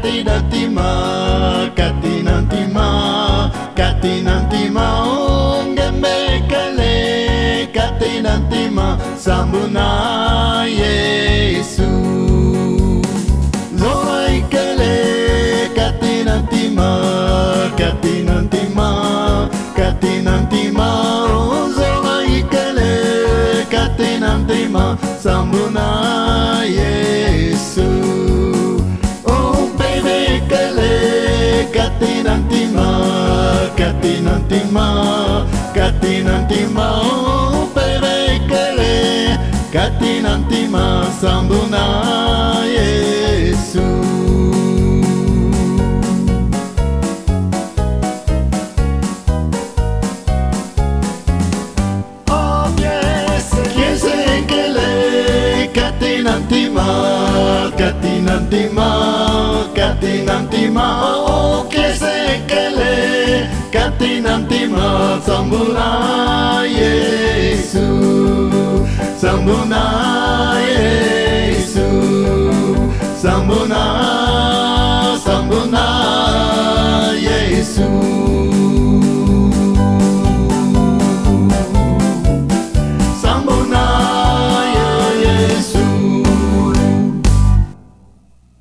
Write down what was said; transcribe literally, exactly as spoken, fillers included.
kati nantima, kati nantima, kati nantima, ongembe kale, kati nantima, sambuna Yesu. Loai kale, kati nantima, kati nantima, kati nantima, zoai kale, kati nantima, sambuna Yesu. Kati nantima, kati nantima, kati nantima, oh bebe kale, kati nantima, sambuna Yesu. Oh yes, kiese kale, kati nantima, kati nantima, kati nantima, oh kiese kale, kati nantima, sambuna Yesu, sambuna